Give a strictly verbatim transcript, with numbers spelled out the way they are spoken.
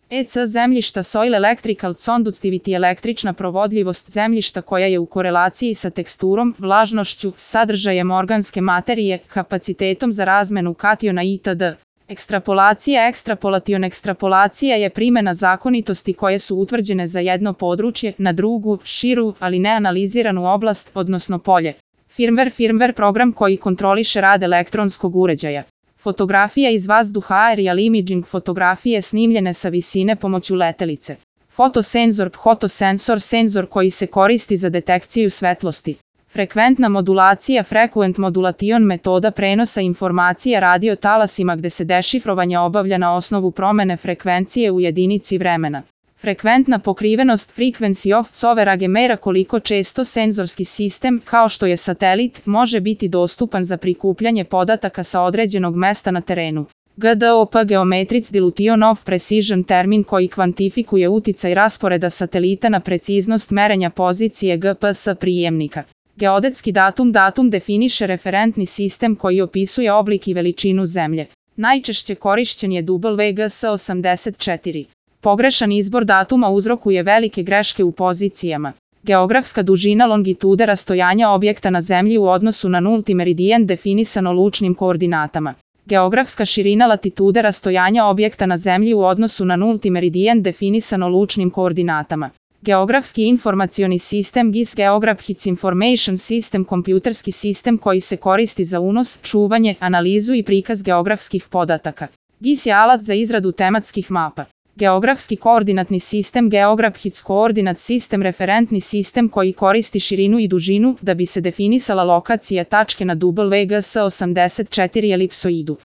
E C zemljišta Soil Electrical Conductivity električna provodljivost zemljišta koja je u korelaciji sa teksturom, vlažnošću, sadržajem organske materije, kapacitetom za razmenu kationa itd. Ekstrapolacija Ekstrapolation ekstrapolacija je primjena zakonitosti koje su utvrđene za jedno područje na drugu, širu, ali ne analiziranu oblast, odnosno polje. Firmware Firmware program koji kontroliše rad elektronskog uređaja. Fotografija iz vazduha Aerial imaging fotografije snimljene sa visine pomoću letelice. Fotosenzor Fotosensor senzor koji se koristi za detekciju svetlosti. Frekventna modulacija Frequent modulation metoda prenosa informacija radio talasima gde se dešifrovanje obavlja na osnovu promene frekvencije u jedinici vremena. Frekventna pokrivenost Frequency of coverage mera koliko često senzorski sistem, kao što je satelit, može biti dostupan za prikupljanje podataka sa određenog mesta na terenu. G D O P Geometric Dilution of Precision termin koji kvantifikuje uticaj rasporeda satelita na preciznost merenja pozicije G P S prijemnika. Geodetski datum datum definiše referentni sistem koji opisuje oblik i veličinu zemlje. Najčešće korišćen je W G S osamdeset četiri. Pogrešan izbor datuma uzrokuje velike greške u pozicijama. Geografska dužina longitude rastojanja objekta na zemlji u odnosu na nulti meridijan definisano lučnim koordinatama. Geografska širina latitude rastojanja objekta na zemlji u odnosu na nulti meridijan definisano lučnim koordinatama. Geografski informacioni sistem G I S Geographic Information System kompjuterski sistem koji se koristi za unos, čuvanje, analizu i prikaz geografskih podataka. G I S je alat za izradu tematskih mapa. Geografski koordinatni sistem Geographic Coordinate System referentni sistem koji koristi širinu i dužinu da bi se definisala lokacija tačke na W G S osamdeset četiri elipsoidu.